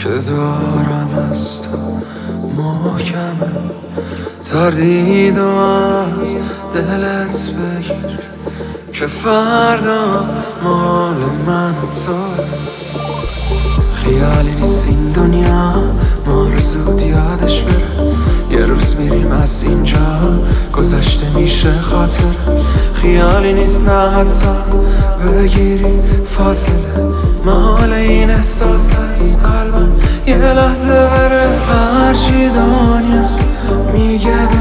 که دارم از تو محکمه، تردید و از دلت بگیر که فردا مال من و تو. خیالی نیست این دنیا ما رو زود یادش بره، یه روز میریم از اینجا گذشته میشه خاطر. خیالی نیست نه حتی بگیری فاصله، مال این احساس از قلبم یه لحظه بره. هرچی دنیا میگه